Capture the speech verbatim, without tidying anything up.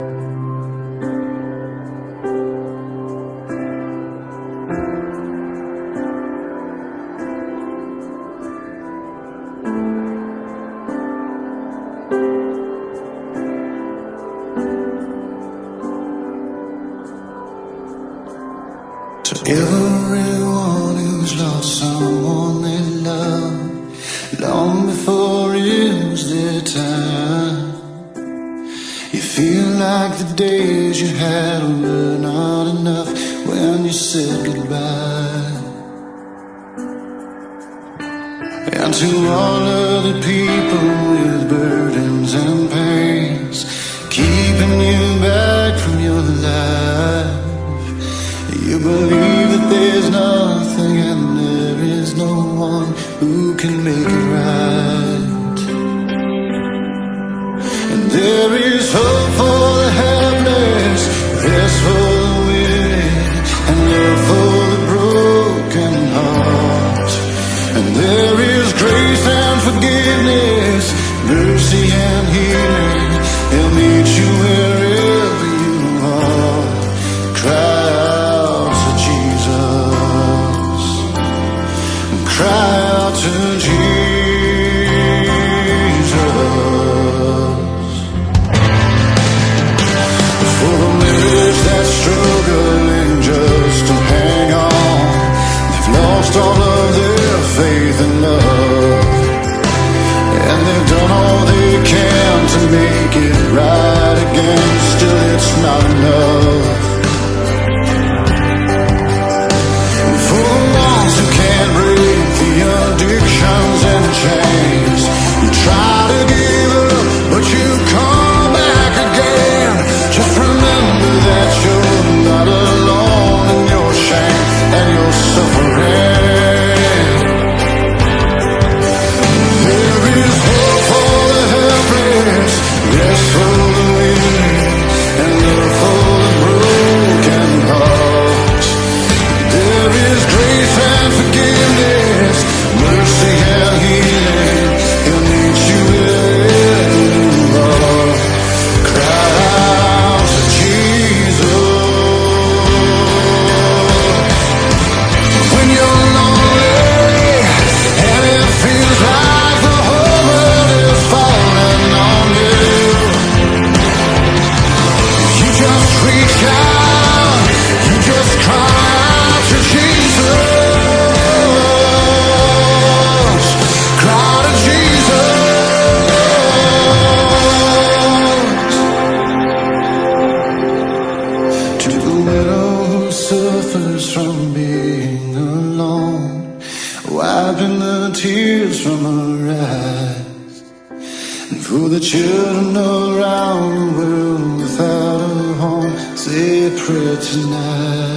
To everyone who's lost someone they love, long before it was their time, you feel like the days you had were not enough when you said goodbye. And to all other people with burdens and pains, keeping you back from your life, you believe that there's nothing and there is no one who can make it right. And there is hope for the helpless, rest for the weary, and love for the broken heart. And there is grace and forgiveness, mercy and healing. He'll meet you wherever you are. Cry out to Jesus, cry out to Jesus. For the marriage that's struggling just to hang on, they've lost all of their faith and love, and they've done all they can to make it right again. Still it's not enough. For the ones who can't break the addictions and chains, you try to give up, but you come back again. Just remember that you're not alone in your shame and your suffering. There is hope for the helpless, rest for the weary, and love for the broken heart. There is grace and forgiveness, mercy and healing. He'll meet you wherever you are. Cry out to Jesus. When you're lonely and it feels like the whole world is falling on you, you just reach out, you just cry out to Jesus. Cry to Jesus. To the widow who suffers from being alone, wiping the tears from her eyes, and for the children around the world without a home, say a prayer tonight.